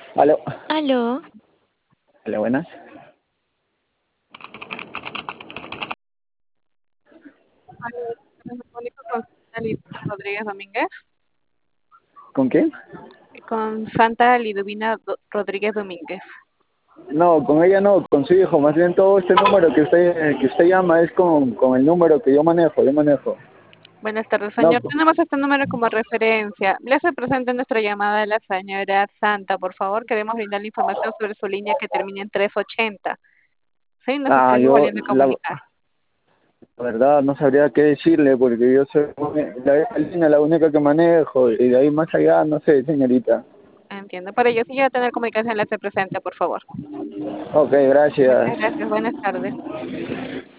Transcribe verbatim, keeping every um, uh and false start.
Aló, Aló, hola, buenas. Me comunico con Santa Liduvina Rodríguez Domínguez. ¿Con quién? Con Santa Liduvina Do- Rodríguez Domínguez. No, con ella no, con su hijo. Más bien todo este número que usted que usted llama es con, con el número que yo manejo, yo manejo. Buenas tardes, No, señor. Tenemos este número como referencia. Le hace presente nuestra llamada de la señora Santa. Por favor, queremos brindarle información sobre su línea que termina en trescientos ochenta. Sí, nos ah, estamos yo volviendo a la, comunicar. la verdad no sabría qué decirle porque yo soy la, esa línea la única que manejo y de ahí más allá no sé, señorita. Entiendo. Para ello, si llega a tener comunicación, le hace presente, por favor. Ok, gracias. Muchas gracias. Buenas tardes.